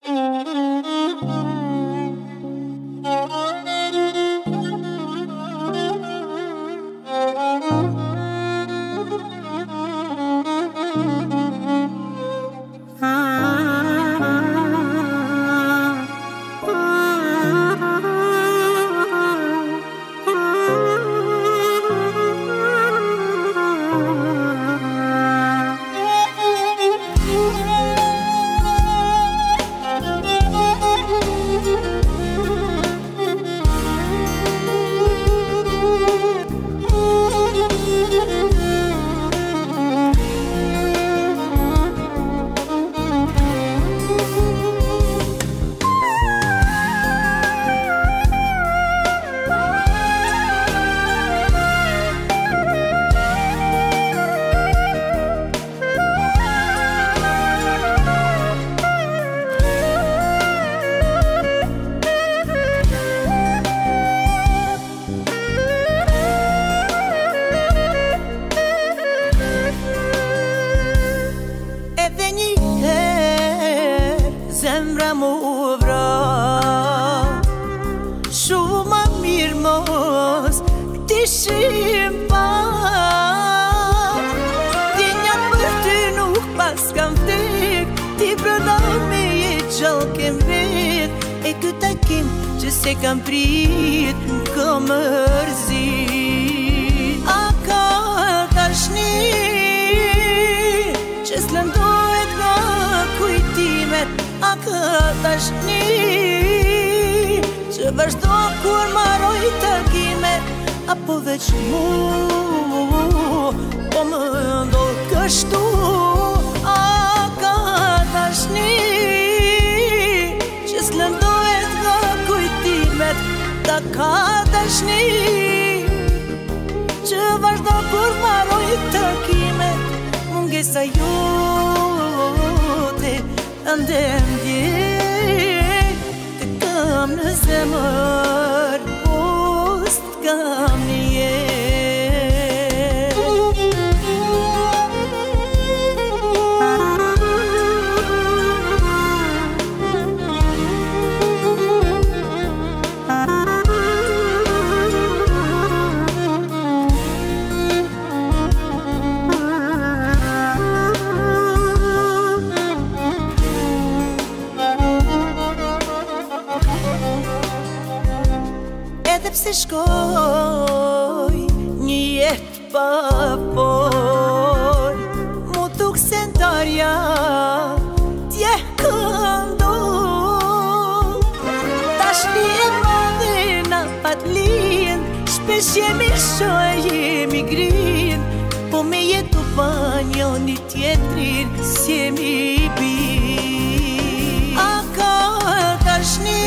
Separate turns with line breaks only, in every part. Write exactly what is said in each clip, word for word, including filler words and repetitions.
Zemra mu vra Shumë mirë mos Këti shim pa Djenja për ty nuk pas kam vdek Ti brëna me je gjallë kem vet E këtë takim që se kam prit Më ka mërzit A ka tashni Që s'lëndohet nga kujtimet A ka tashni Që vazhdo kur maroj takime Apo veç mu Po më ndodh kështu A ka tashni Që s'lëndohet nga kujtimet Ta ka tashni Që vazhdo kur maroj takimet Mungesa jote Andem djej Të kam në zemër Post kam një Edhe pse shkoj një jetë pa por Mu tuk se ndarja tje këndo Tash një e madhe na pat lind Shpesh jemi shoj, jemi grin Po me jetu pa një një tjetrin Si jemi bin A ka tash një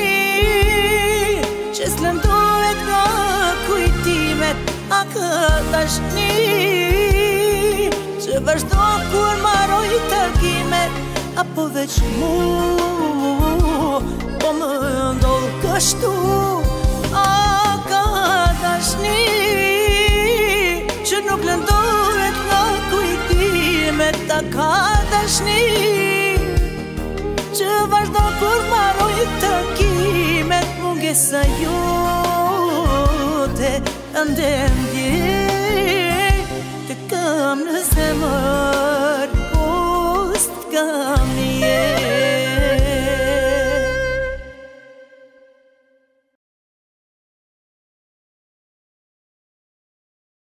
Që s'lëndohet nga kujtimet A ka tashni Që vazhdo kur maroj takimet Apo veç mu Po më ndodh kështu A ka tashni Që nuk lëndohet nga kujtimet A ka tashni Që vazhdo kur maroj takimet Mungesa jote Andem djej Të kam në zemër